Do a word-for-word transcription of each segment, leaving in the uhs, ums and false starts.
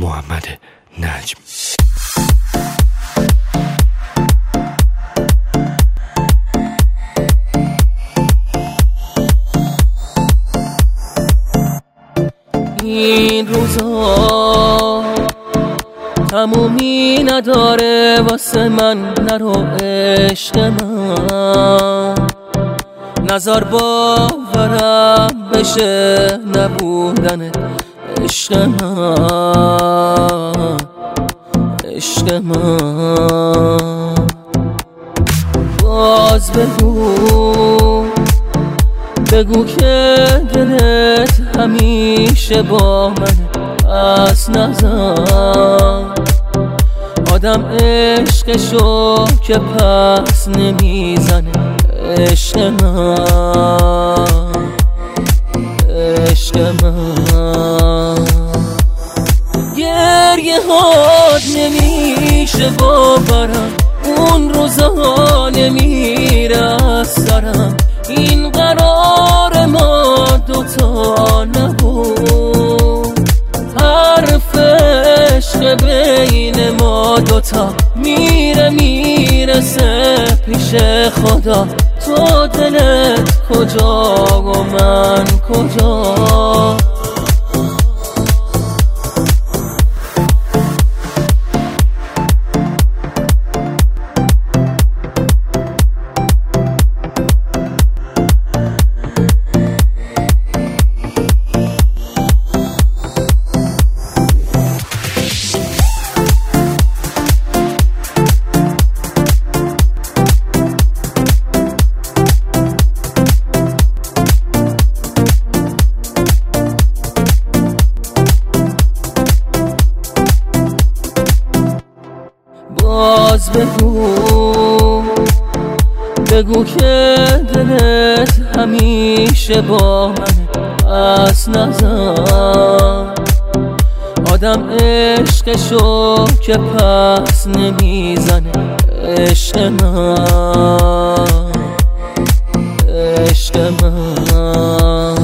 محمد نجم. این روزا تمومی نداره واسه من، نرو عشق من، نظر باورم بشه نبودن عشق من، عشق من. باز بگو بگو که دلت همیشه با من، پس نزن آدم عشقشو که پس نمیزنه. عشق من، عشق من. گریه هات نمیشه باورم، اون روزا نمیره از سرم. این قرار ما دوتا نبود، حرف عشق بین ما دوتا میره میرسه پیش خدا. تو دلت کجا و من کجا؟ باز بگو بگو که دلت همیشه با من، پس نزن آدم عشقشو که پس نمیزنه. عشق من، عشق من.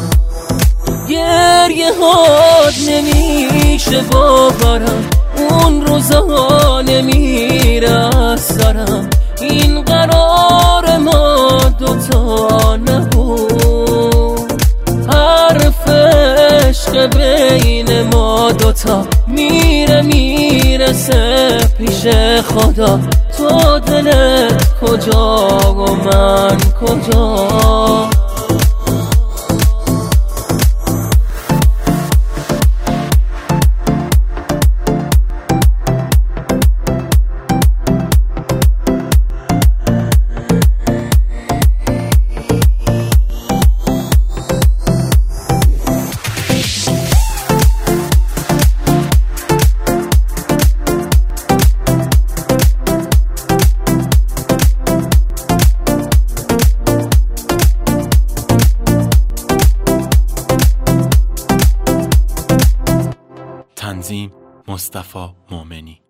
گریه هات نمیشه باورم، اون روزا نمیره از سرم. این قرار ما دوتا نبود، حرف عشق بین ما دوتا میره میرسه پیش خدا. تو دلت کجا و من کجا؟ تنظیم مصطفی مومنی.